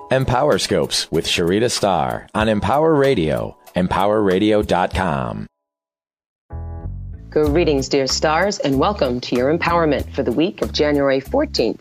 Empower Scopes with Sharita Starr on Empower Radio, empowerradio.com. Greetings, dear stars, and welcome to your empowerment for the week of January 14th,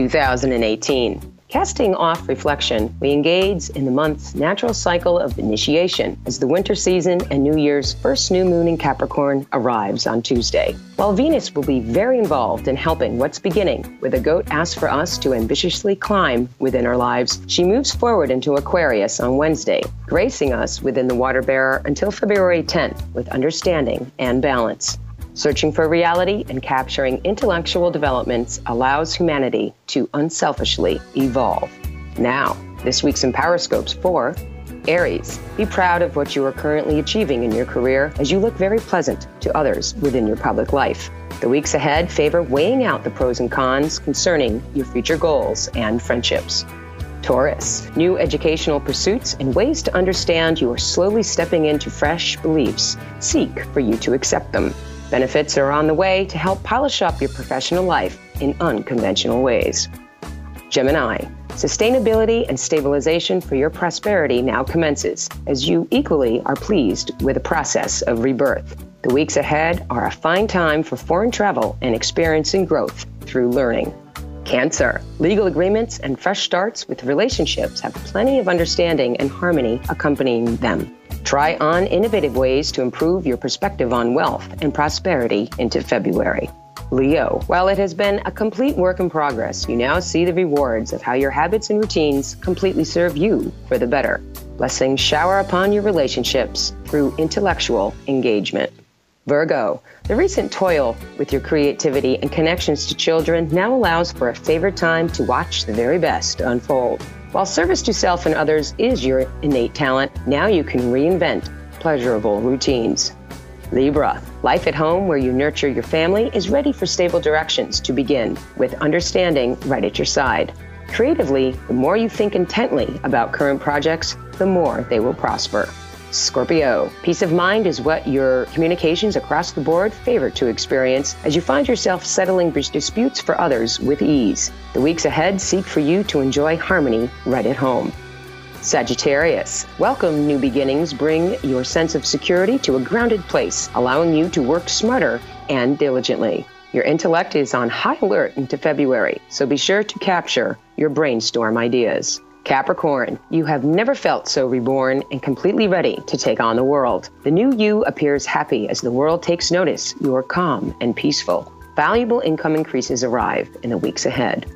2018. Casting off reflection, we engage in the month's natural cycle of initiation as the winter season and New Year's first new moon in Capricorn arrives on Tuesday. While Venus will be very involved in helping what's beginning, where the goat asks for us to ambitiously climb within our lives, she moves forward into Aquarius on Wednesday, gracing us within the water bearer until February 10th with understanding and balance. Searching for reality and capturing intellectual developments allows humanity to unselfishly evolve. Now, this week's Empowerscopes for Aries. Be proud of what you are currently achieving in your career as you look very pleasant to others within your public life. The weeks ahead favor weighing out the pros and cons concerning your future goals and friendships. Taurus. New educational pursuits and ways to understand you are slowly stepping into fresh beliefs. Seek for you to accept them. Benefits are on the way to help polish up your professional life in unconventional ways. Gemini. Sustainability and stabilization for your prosperity now commences, as you equally are pleased with the process of rebirth. The weeks ahead are a fine time for foreign travel and experiencing growth through learning. Cancer. Legal agreements and fresh starts with relationships have plenty of understanding and harmony accompanying them. Try on innovative ways to improve your perspective on wealth and prosperity into February. Leo. While it has been a complete work in progress, you now see the rewards of how your habits and routines completely serve you for the better. Blessings shower upon your relationships through intellectual engagement. Virgo. The recent toil with your creativity and connections to children now allows for a favored time to watch the very best unfold. While service to self and others is your innate talent, now you can reinvent pleasurable routines. Libra. Life at home where you nurture your family is ready for stable directions to begin, with understanding right at your side. Creatively, the more you think intently about current projects, the more they will prosper. Scorpio. Peace of mind is what your communications across the board favor to experience as you find yourself settling disputes for others with ease. The weeks ahead seek for you to enjoy harmony right at home. Sagittarius. Welcome new beginnings bring your sense of security to a grounded place, allowing you to work smarter and diligently. Your intellect is on high alert into February, so be sure to capture your brainstorm ideas. Capricorn, you have never felt so reborn and completely ready to take on the world. The new you appears happy as the world takes notice you are calm and peaceful. Valuable income increases arrive in the weeks ahead.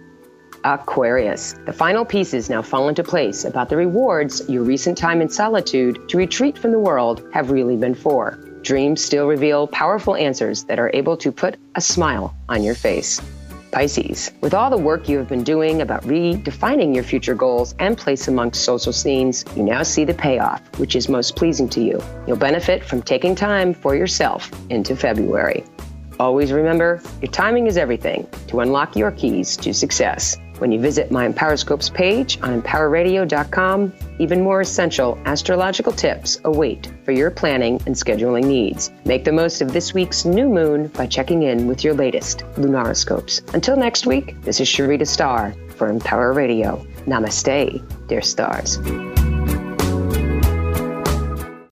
Aquarius, the final pieces now fall into place about the rewards your recent time in solitude to retreat from the world have really been for. Dreams still reveal powerful answers that are able to put a smile on your face. Pisces, with all the work you have been doing about redefining your future goals and place amongst social scenes, you now see the payoff, which is most pleasing to you. You'll benefit from taking time for yourself into February. Always remember, your timing is everything to unlock your keys to success. When you visit my Empowerscopes page on empowerradio.com, even more essential astrological tips await for your planning and scheduling needs. Make the most of this week's new moon by checking in with your latest Lunaroscopes. Until next week, this is Sharita Starr for Empower Radio. Namaste, dear stars.